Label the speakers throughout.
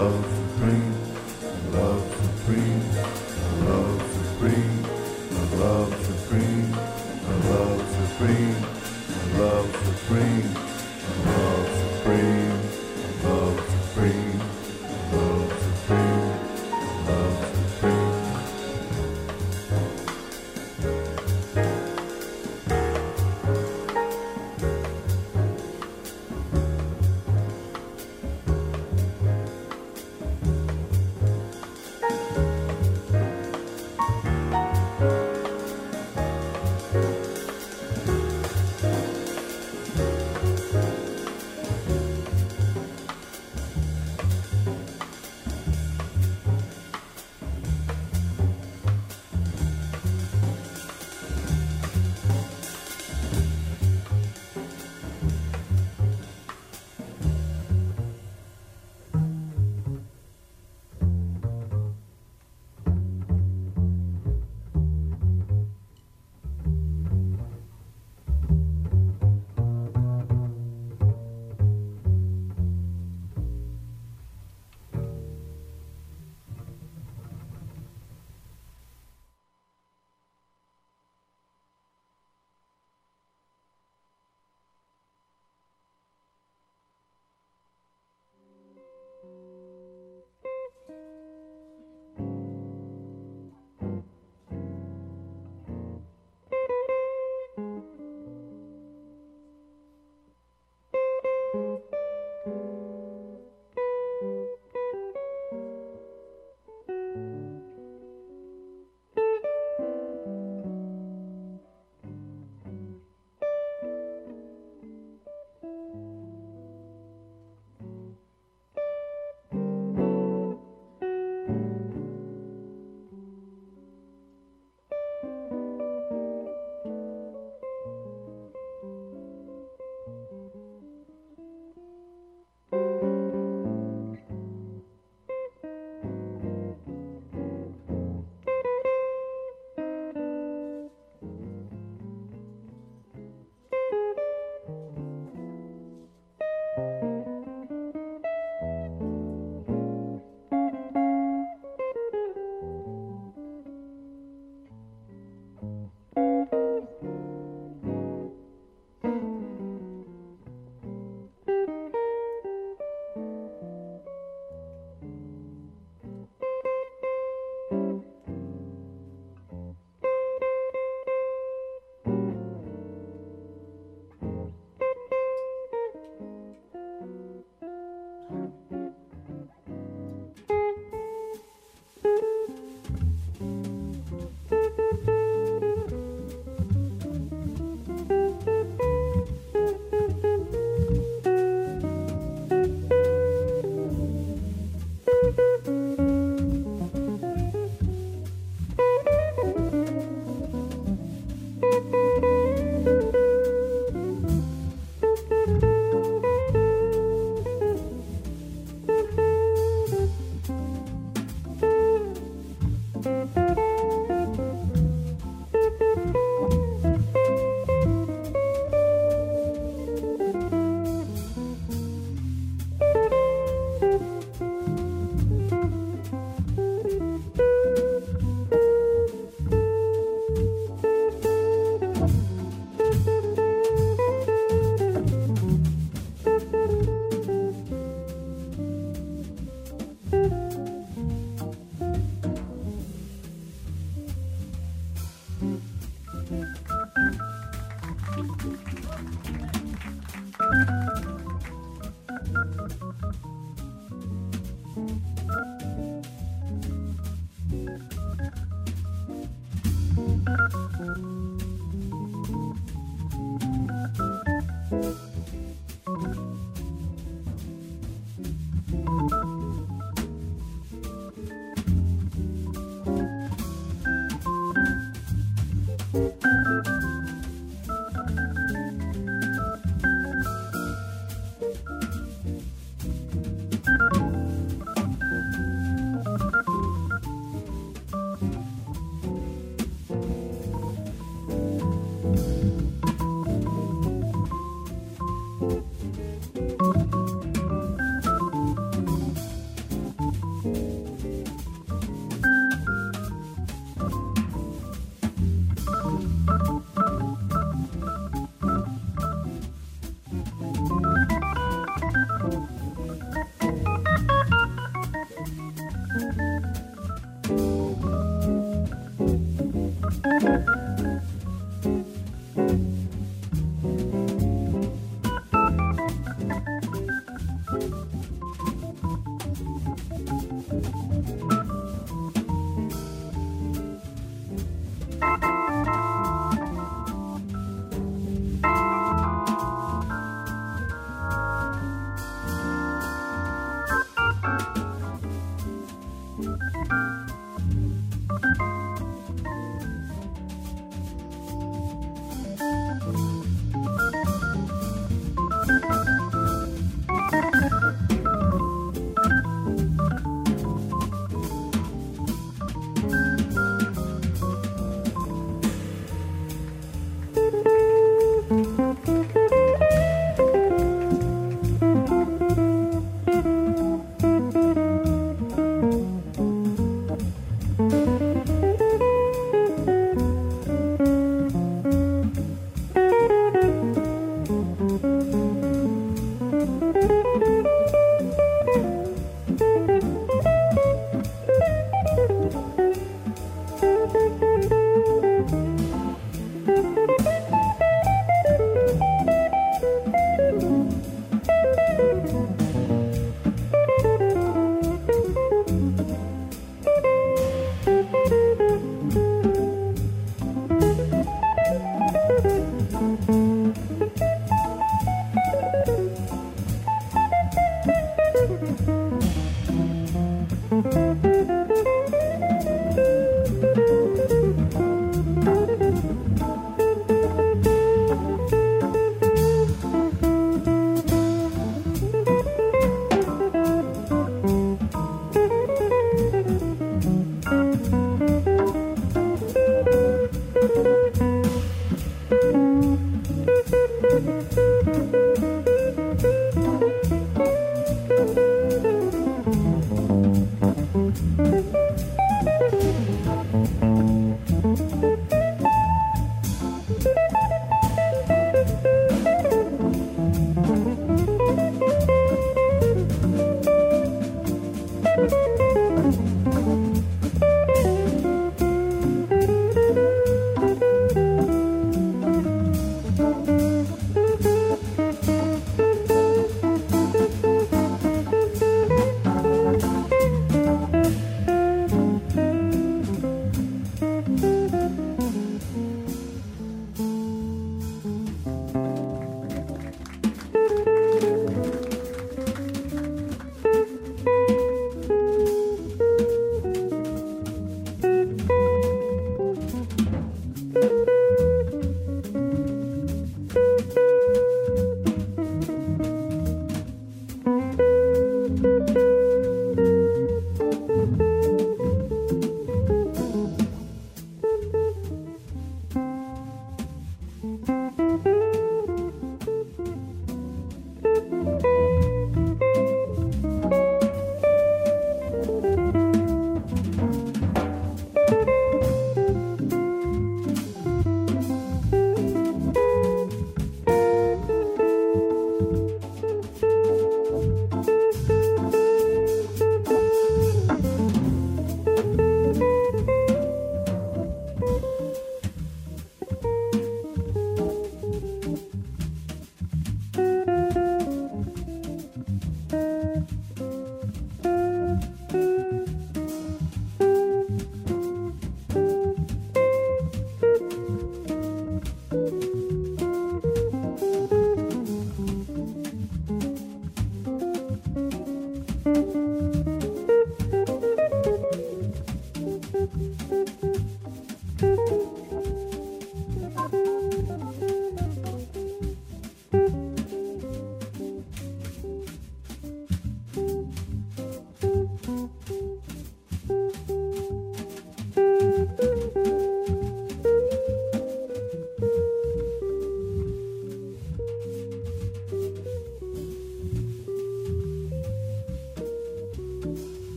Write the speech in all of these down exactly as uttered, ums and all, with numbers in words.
Speaker 1: love supreme, love supreme, love supreme, love supreme, love supreme, love supreme, love supreme, love supreme, love supreme, love supreme.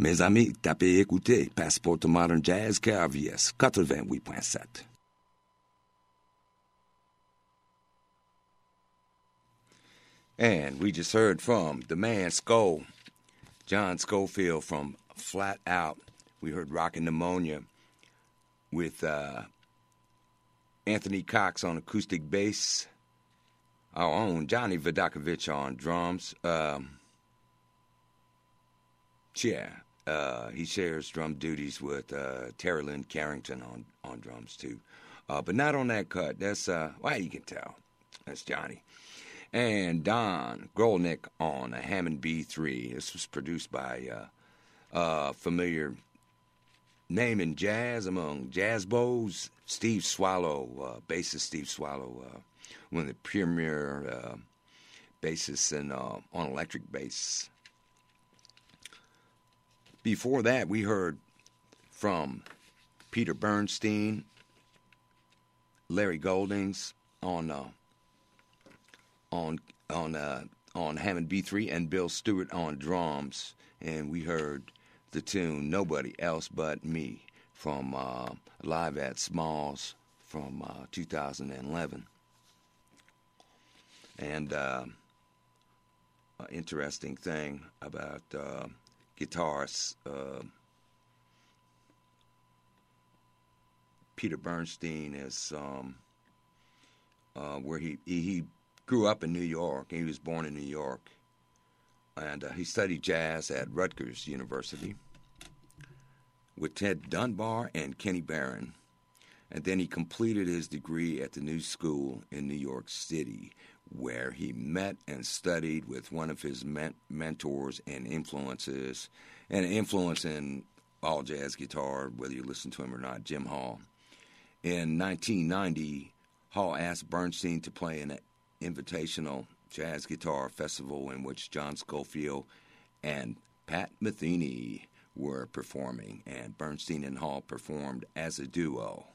Speaker 2: Mes amis, tapez écoutez Passport to Modern Jazz, K R V S eighty-eight point seven. And we just heard from the man Skull, John Scofield from Flat Out. We heard Rockin' Pneumonia with uh, Anthony Cox on acoustic bass. Our own Johnny Vodakovich on drums. Um, yeah, uh, he shares drum duties with uh, Terry Lynn Carrington on, on drums too. Uh, but not on that cut. That's, uh, well, you can tell. That's Johnny. And Don Grolnick on a Hammond B three. This was produced by uh, uh, familiar name in jazz among jazz bows, Steve Swallow, uh, bassist Steve Swallow, uh, one of the premier uh, bassists in, uh, on electric bass. Before that, we heard from Peter Bernstein, Larry Goldings on uh, on on uh, on Hammond B three, and Bill Stewart on drums, and we heard the tune "Nobody Else But Me" from uh, Live at Smalls from uh, two thousand eleven. And uh, an interesting thing about uh, guitarists, uh, Peter Bernstein is um, uh, where he, he he grew up in New York. He was born in New York, and uh, he studied jazz at Rutgers University with Ted Dunbar and Kenny Barron. And then he completed his degree at the New School in New York City, where he met and studied with one of his men- mentors and influences, and influence in all jazz guitar, whether you listen to him or not, Jim Hall. In nineteen ninety, Hall asked Bernstein to play an invitational jazz guitar festival in which John Scofield and Pat Metheny were performing, and Bernstein and Hall performed as a duo.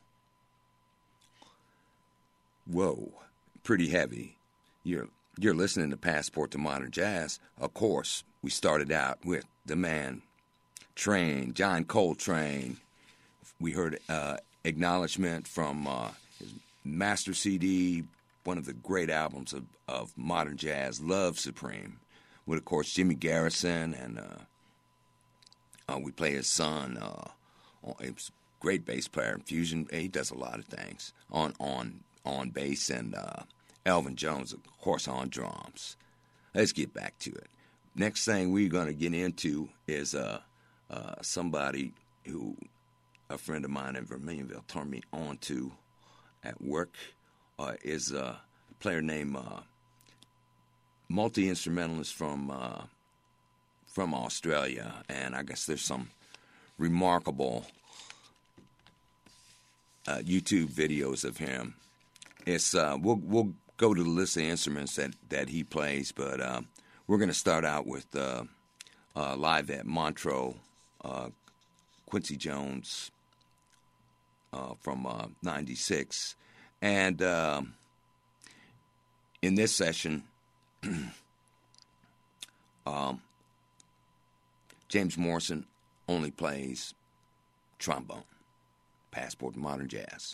Speaker 2: Whoa, pretty heavy. You're you're listening to Passport to Modern Jazz. Of course, we started out with the man, Train, John Coltrane. We heard uh, acknowledgement from uh, his master C D, one of the great albums of, of modern jazz, Love Supreme, with, of course, Jimmy Garrison, and uh, uh, we play his son. Uh, he's a great bass player, fusion. He does a lot of things on on on bass, and uh, Elvin Jones, of course, on drums. Let's get back to it. Next thing we're going to get into is uh, uh, somebody who a friend of mine in Vermilionville turned me on to at work. Uh, is a player named uh, multi-instrumentalist from uh, from Australia, and I guess there's some remarkable uh, YouTube videos of him. It's uh, we'll we'll go to the list of instruments that, that he plays, but uh, we're going to start out with uh, uh, live at Montreux, uh, Quincy Jones uh, from uh, ninety-six. And uh, in this session, um, James Morrison only plays trombone. Passport to Modern Jazz.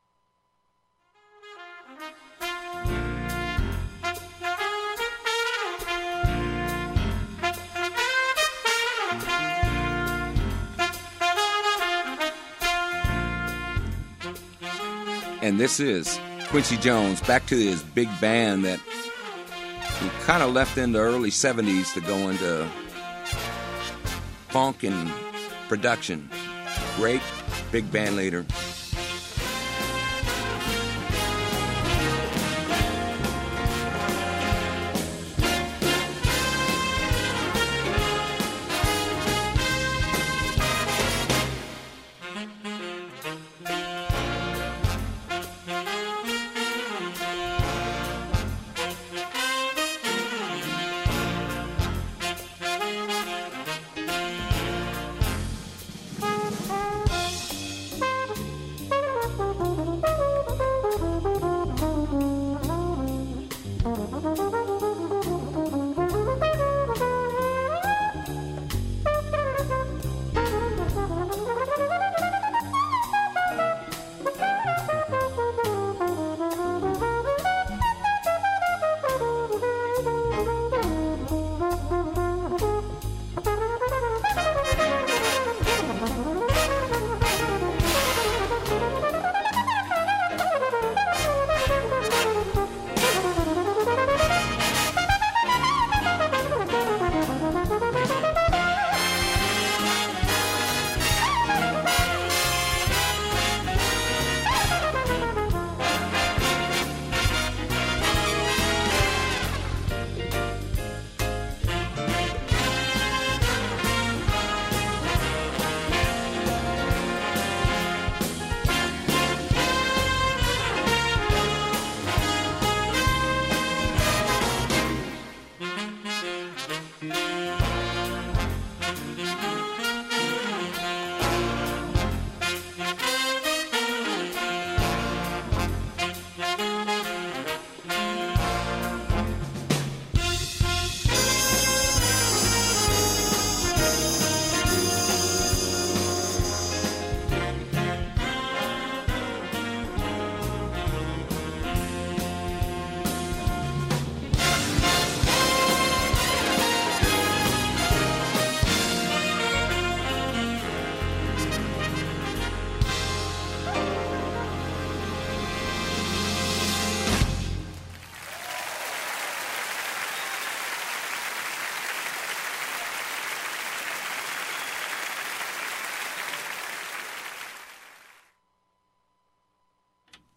Speaker 2: And this is Quincy Jones, back to his big band that he kind of left in the early seventies to go into funk and production. Great big band leader.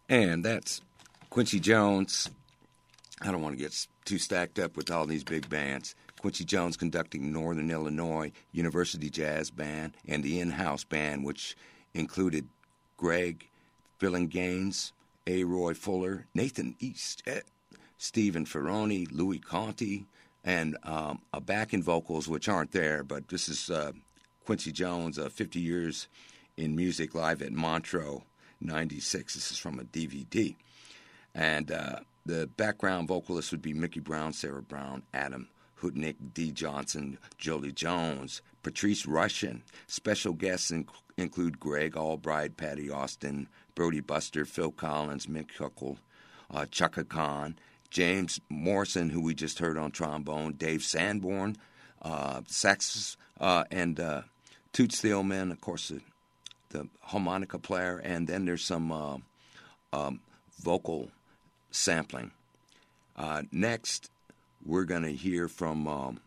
Speaker 2: And that's Quincy Jones. I don't want to get too stacked up with all these big bands. Quincy Jones conducting Northern Illinois University Jazz Band and the in-house band, which included Greg Phillinganes, A. Roy Fuller, Nathan East, eh, Stephen Ferroni, Louis Conti, and um, a backing vocals, which aren't there, but this is uh, Quincy Jones, uh, fifty years in music, live at Montreux, ninety-six. This is from a D V D. And uh, the background vocalists would be Mickey Brown, Sarah Brown, Adam Hutnick, Dee Johnson, Jolie Jones, Patrice Rushen. Special guests inc- include Greg Albright, Patty Austin, Brody Buster, Phil Collins, Mick Huckle, uh, Chaka Khan, James Morrison, who we just heard on trombone, Dave Sanborn, uh, sax, uh, and uh, Toots Thielman, of course, the, the harmonica player, and then there's some uh, um, vocal sampling. Uh, next, we're going to hear from um,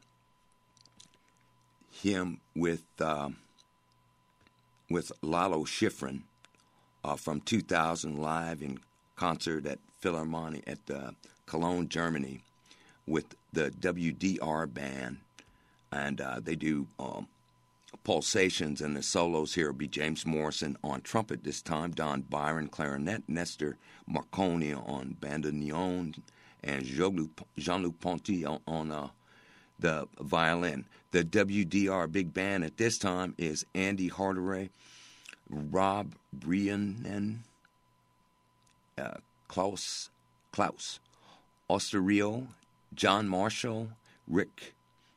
Speaker 2: him with uh, with Lalo Schifrin uh, from two thousand, live in concert at Philharmonie at uh, Cologne, Germany, with the W D R band, and uh, they do um, pulsations, and the solos here will be James Morrison on trumpet this time, Don Byron clarinet, Nestor Marconi on bandoneon, and Jean-Luc, Jean-Luc Ponty on, on uh, the violin. The W D R big band at this time is Andy Harderay, Rob Brianen, uh, Klaus, Klaus Osterio, John Marshall, Rick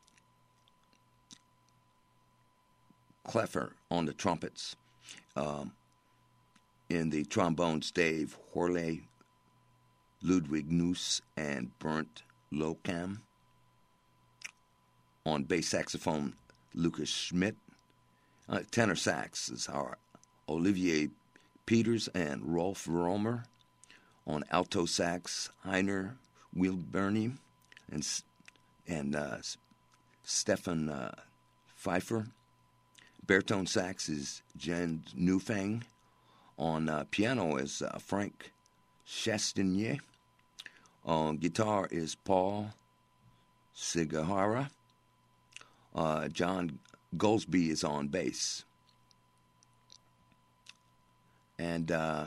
Speaker 2: Kleffer on the trumpets. Um, in the trombones, Dave Horley, Ludwig Nuss, and Bernd Lokam. On bass saxophone, Lucas Schmidt. Uh, tenor saxes are Olivier Peters and Rolf Romer. On alto sax, Heiner Wilberny and and uh, Stefan uh, Pfeiffer. Baritone sax is Jen Newfang. On uh, piano is uh, Frank Chastanier. On guitar is Paul Sigahara. Uh, John Goldsby is on bass. And uh,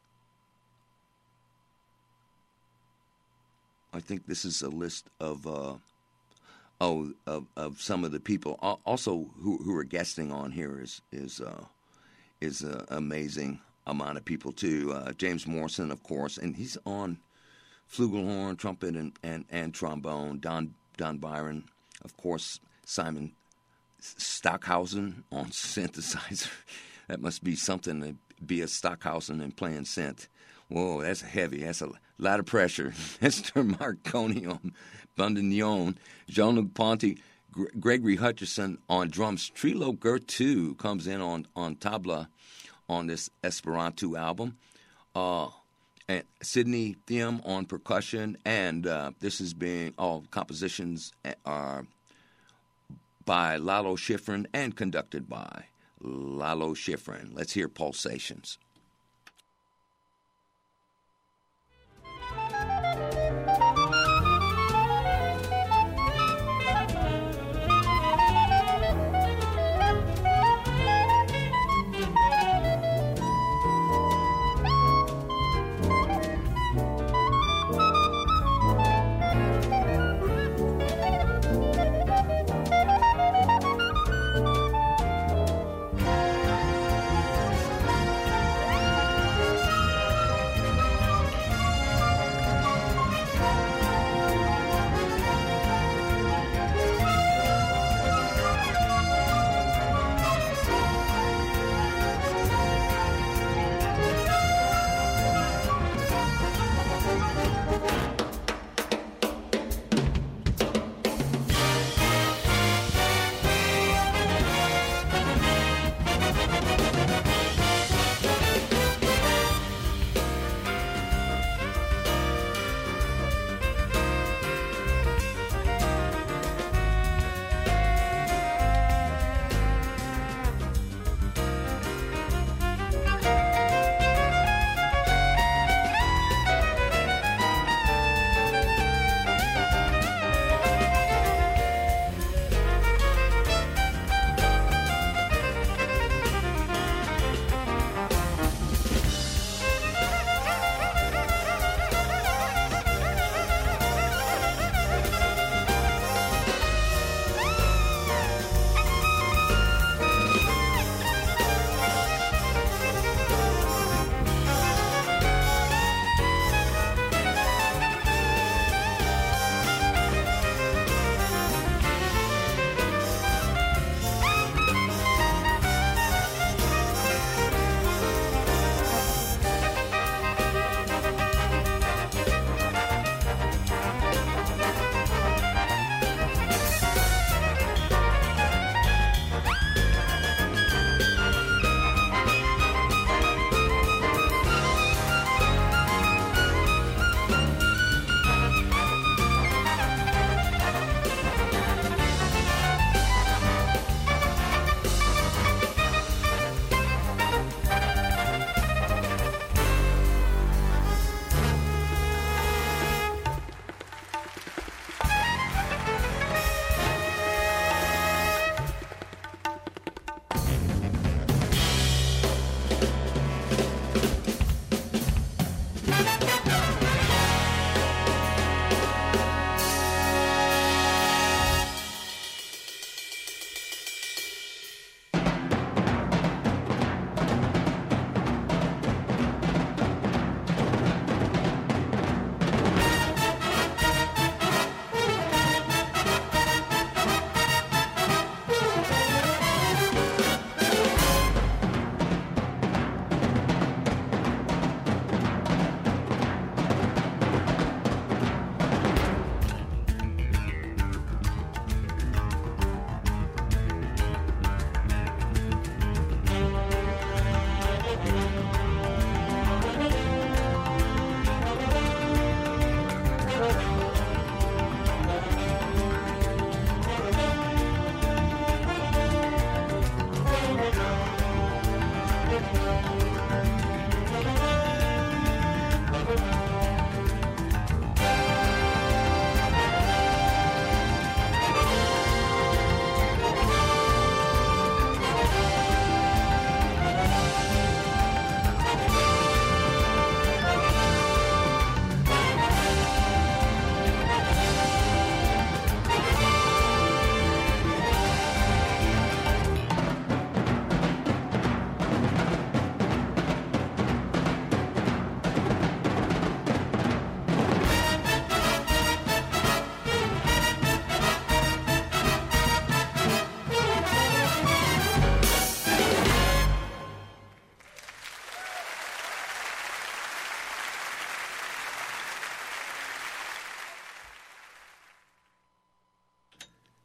Speaker 2: I think this is a list of uh, oh of, of some of the people. Also, who who are guesting on here is is uh, is an amazing amount of people too. Uh, James Morrison, of course, and he's on flugelhorn, trumpet, and, and, and trombone. Don Don Byron, of course. Simon Stockhausen on synthesizer. That must be something to be a Stockhausen and playing synth. Whoa, that's heavy. That's a lot of pressure. Mister Marconi on bandoneon. Jean-Luc Ponty, Gr- Gregory Hutcherson on drums. Trilo Gertu comes in on, on tabla on this Esperanto album. Uh, and Sidney Thiem on percussion. And uh, this is being, all compositions are by Lalo Schifrin and conducted by Lalo Schifrin. Let's hear Pulsations.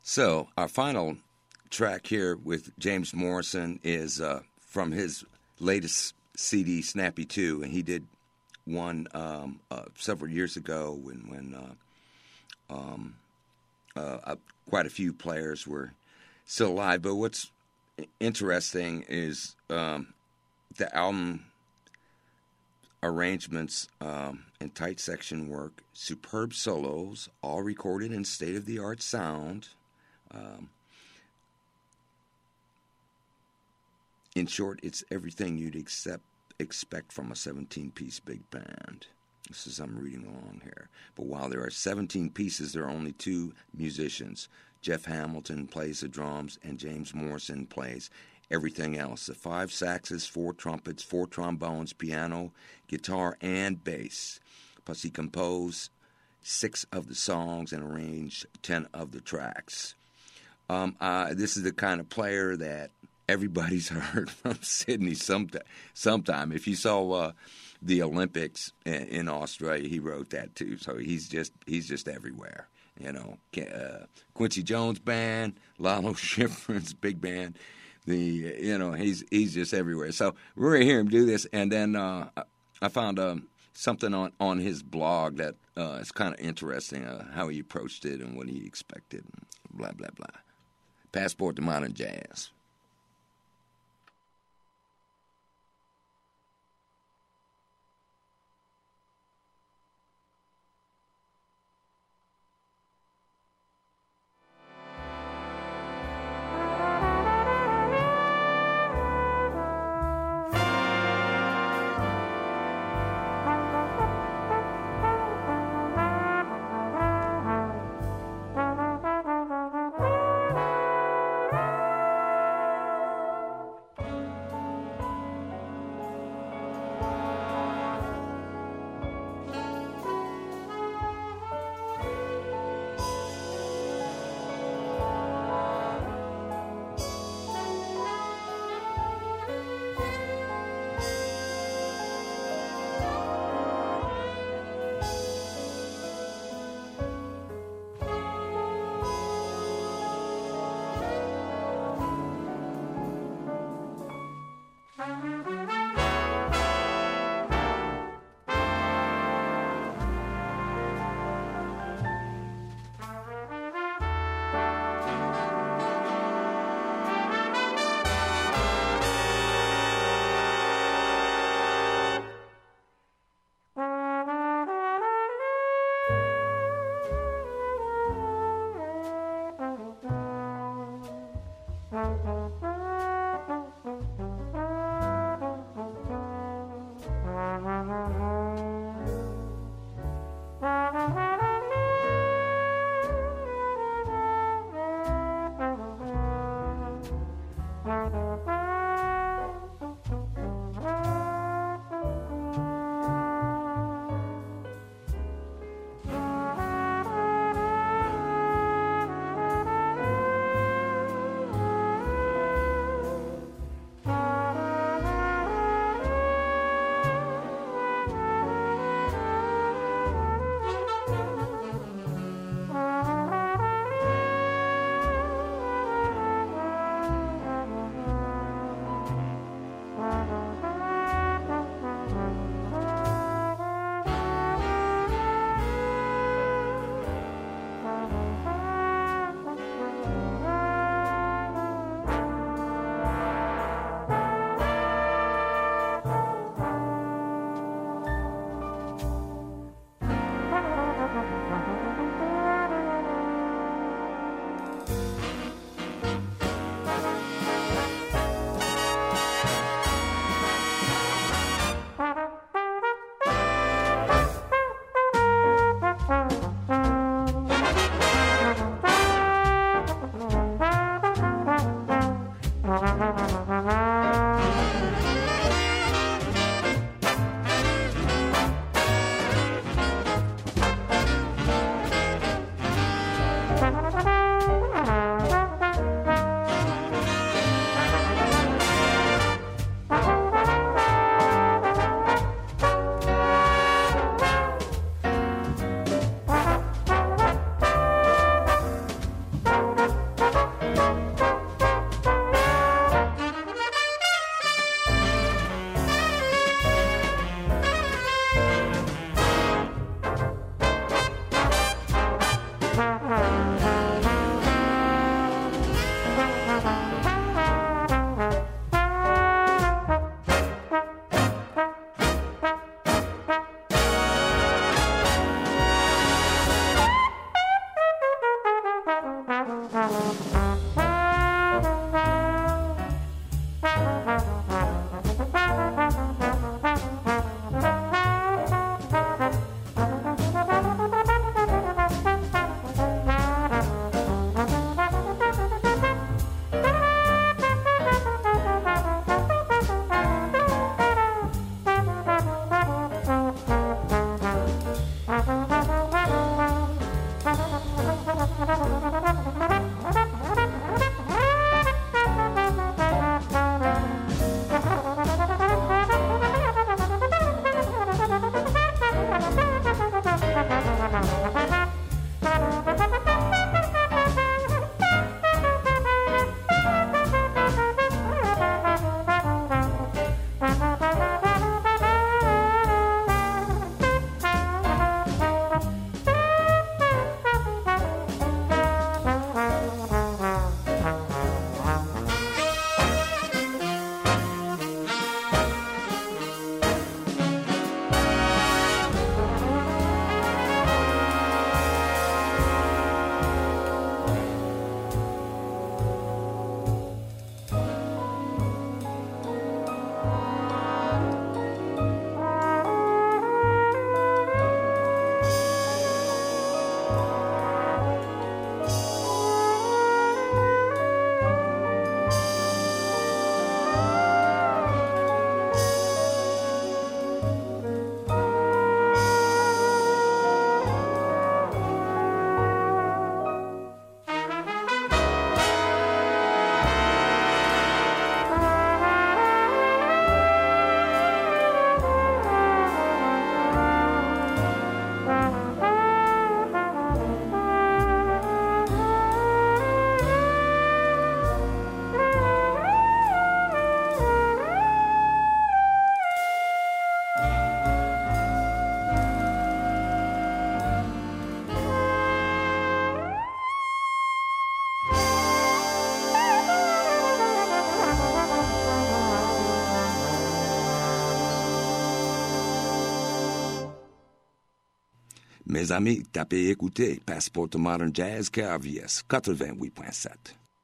Speaker 2: So our final track here with James Morrison is uh, from his latest C D, Snappy two, and he did one um, uh, several years ago when when uh, um, uh, uh, quite a few players were still alive. But what's interesting is um, the album arrangements um, and tight section work, superb solos, all recorded in state-of-the-art sound. Um, in short, it's everything you'd accept, expect from a seventeen-piece big band. This is I'm reading along here. But while there are seventeen pieces, there are only two musicians. Jeff Hamilton plays the drums, and James Morrison plays everything else. The five saxes, four trumpets, four trombones, piano, guitar, and bass. Plus he composed six of the songs and arranged ten of the tracks. Um, uh, this is the kind of player that everybody's heard from Sydney sometime. sometime. If you saw uh, the Olympics in Australia, he wrote that too. So he's just he's just everywhere. You know, uh, Quincy Jones band, Lalo Schifrin's big band. The you know he's he's just everywhere. So we're gonna hear him do this, and then uh, I found um, something on, on his blog that uh, is kind of interesting. Uh, how he approached it and what he expected. And blah blah blah. Passport to Modern Jazz. Mes amis, tapez écoutez Passport to Modern Jazz, K R V S eighty-eight point seven.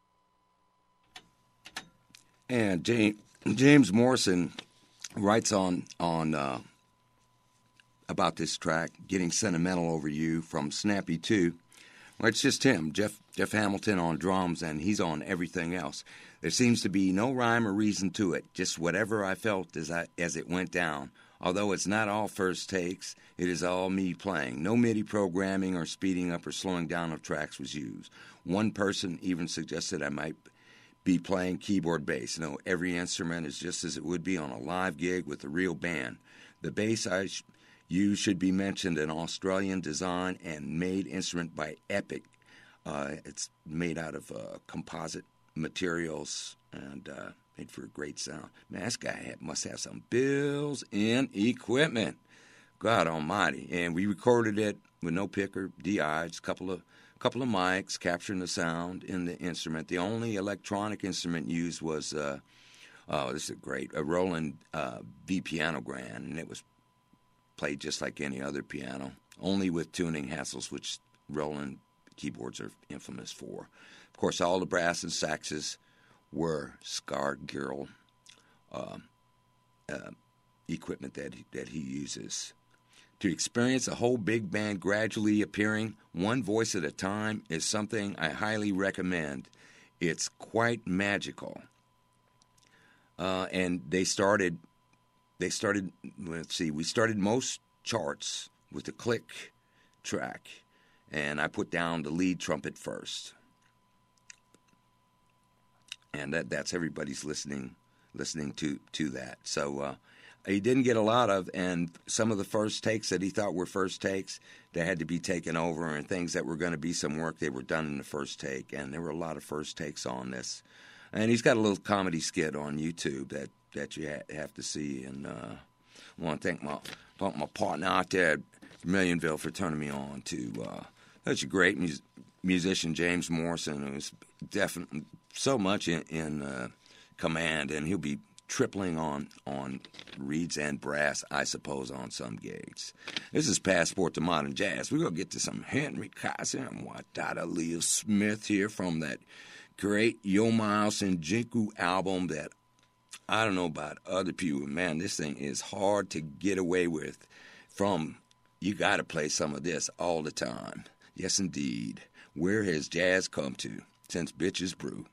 Speaker 2: And James, James Morrison writes on on uh, about this track, Getting Sentimental Over You, from Snappy two. Well, it's just him, Jeff Jeff Hamilton on drums, and he's on everything else. There seems to be no rhyme or reason to it, just whatever I felt as I as it went down. Although it's not all first takes, it is all me playing. No MIDI programming or speeding up or slowing down of tracks was used. One person even suggested I might be playing keyboard bass. No, every instrument is just as it would be on a live gig with a real band. The bass I sh- use should be mentioned, an Australian design and made instrument by Epic. Uh, it's made out of uh, composite materials and uh, made for a great sound. Man, this guy had, must have some bills in equipment. God almighty. And we recorded it with no picker, D I, just a couple of, couple of mics capturing the sound in the instrument. The only electronic instrument used was, uh, oh, this is great, a Roland uh, V piano grand, and it was played just like any other piano, only with tuning hassles, which Roland keyboards are infamous for. Of course, all the brass and saxes were Scar-Girl uh, uh, equipment that he, that he uses. To experience a whole big band gradually appearing, one voice at a time, is something I highly recommend. It's quite magical. Uh, and they started, they started, let's see, we started most charts with the click track, and I put down the lead trumpet first. And that that's everybody's listening listening to, to that. So uh, he didn't get a lot of, and some of the first takes that he thought were first takes, they had to be taken over, and things that were going to be some work, they were done in the first take. And there were a lot of first takes on this. And he's got a little comedy skit on YouTube that, that you ha- have to see. And uh, I want to thank my, thank my partner out there at Millionville for turning me on to uh, such a great mus- musician, James Morrison, who's definitely so much in, in uh, command, and he'll be tripling on on reeds and brass, I suppose, on some gigs. This is Passport to Modern Jazz. We're going to get to some Henry Kaiser and Wadada Leo Smith here from that great Yo Miles and Jinku album that I don't know about other people. Man, this thing is hard to get away with from. You got to play some of this all the time. Yes, indeed. Where has jazz come to since bitches brew?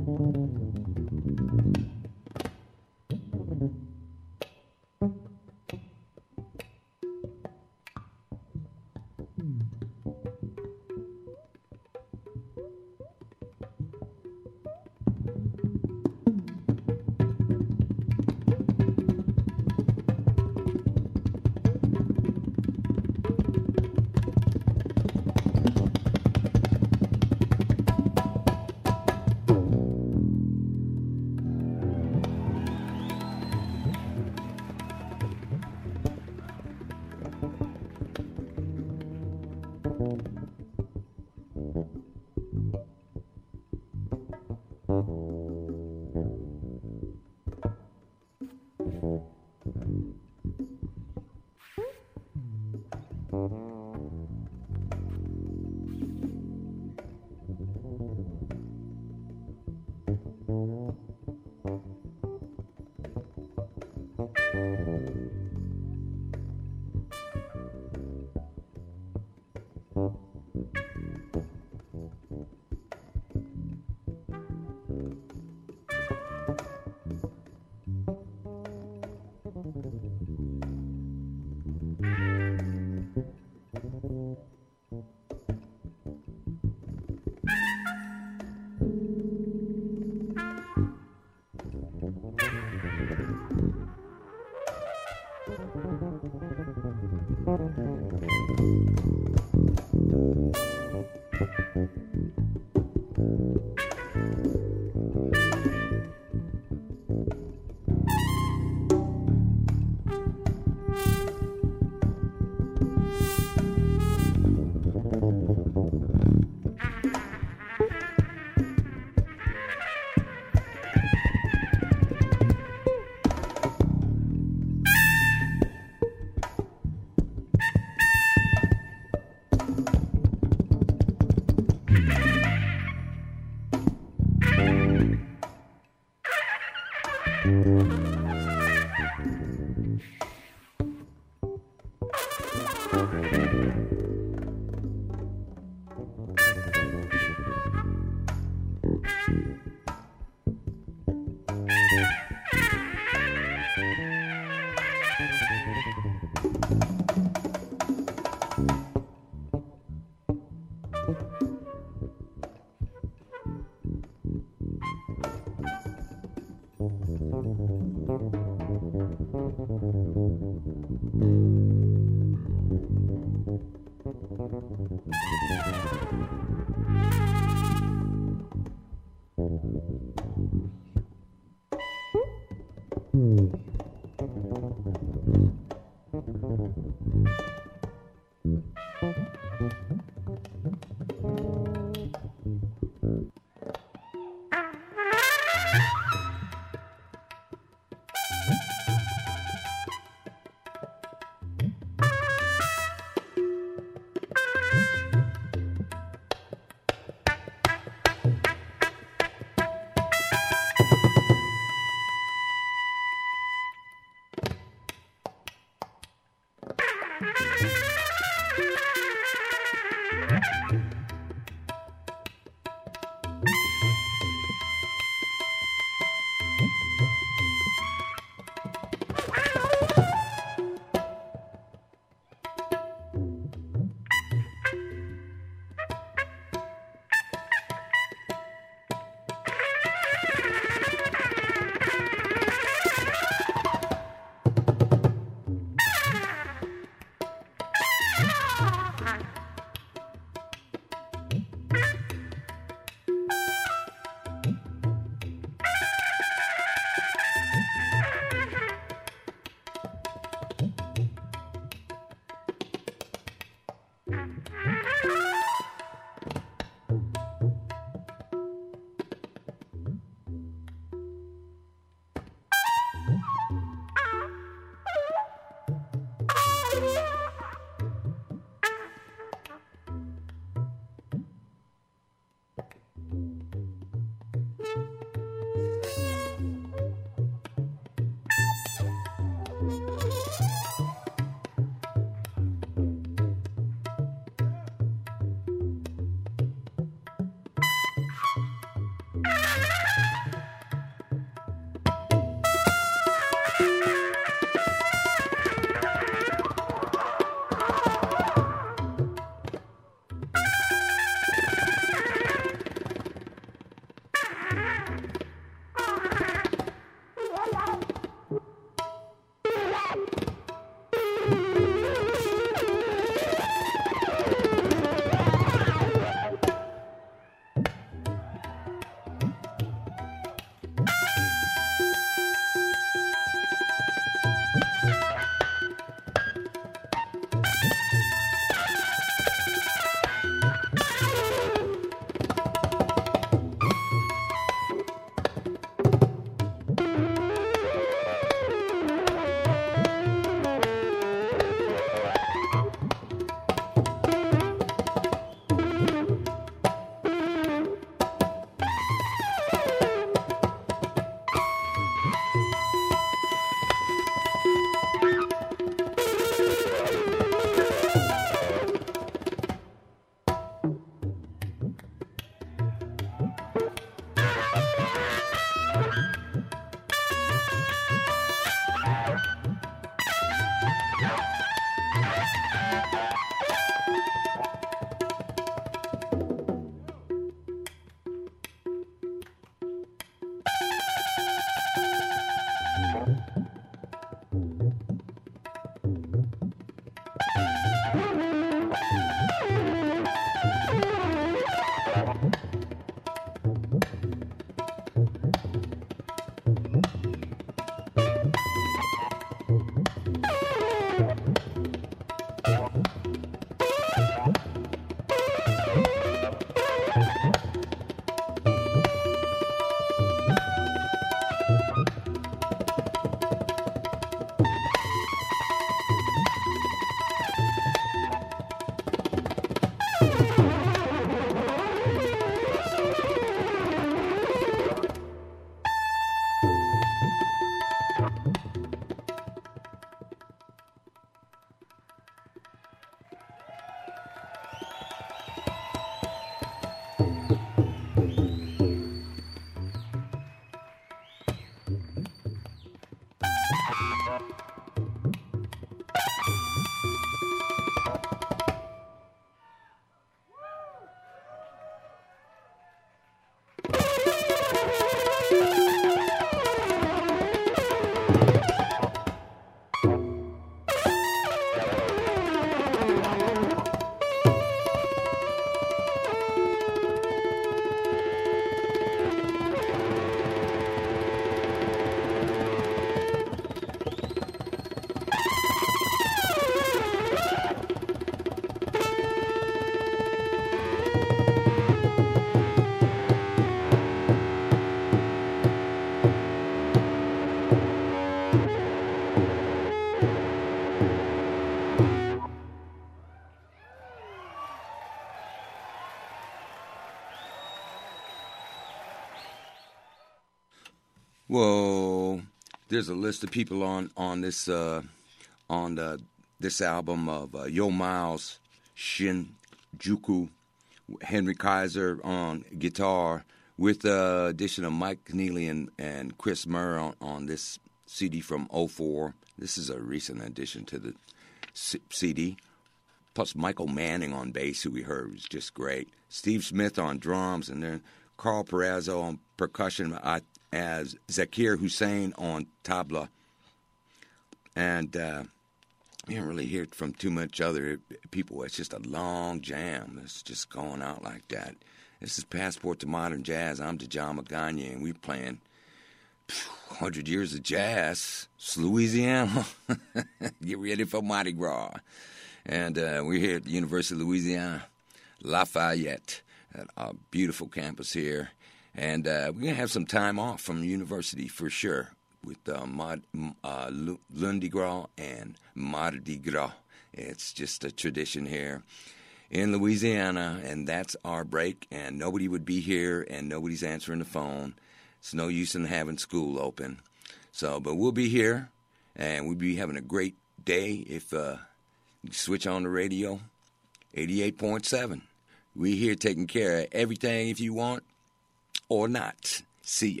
Speaker 2: Well, there's a list of people on on this uh, on the, this album of uh, Yo Miles, Shinjuku, Henry Kaiser on guitar, with the addition of Mike Keneally and, and Chris Murr on, on this C D from oh four. This is a recent addition to the C D. Plus Michael Manning on bass, who we heard was just great. Steve Smith on drums, and then Carl Perazzo on percussion, uh, as Zakir Hussain on tabla. And uh, we didn't really hear it from too much other people. It's just a long jam. It's just going out like that. This is Passport to Modern Jazz. I'm Djama Gagne, and we're playing one hundred years of jazz. It's Louisiana. Get ready for Mardi Gras. And uh, we're here at the University of Louisiana, Lafayette, at our beautiful campus here. And uh, we're going to have some time off from the university for sure with uh, Mod, uh, Lundi Gras and Mardi Gras. It's just a tradition here in Louisiana, and that's our break. And nobody would be here, and nobody's answering the phone. It's no use in having school open. So, but we'll be here, and we'll be having a great day if uh, you switch on the radio, eighty-eight point seven. We're here taking care of everything if you want or not. See ya.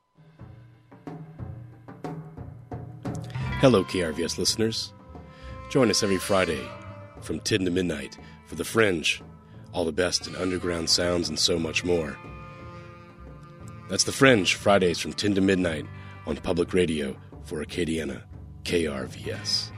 Speaker 3: Hello, K R V S listeners. Join us every Friday from ten to midnight for The Fringe, all the best in underground sounds and so much more. That's The Fringe, Fridays from ten to midnight on public radio for Acadiana, K R V S.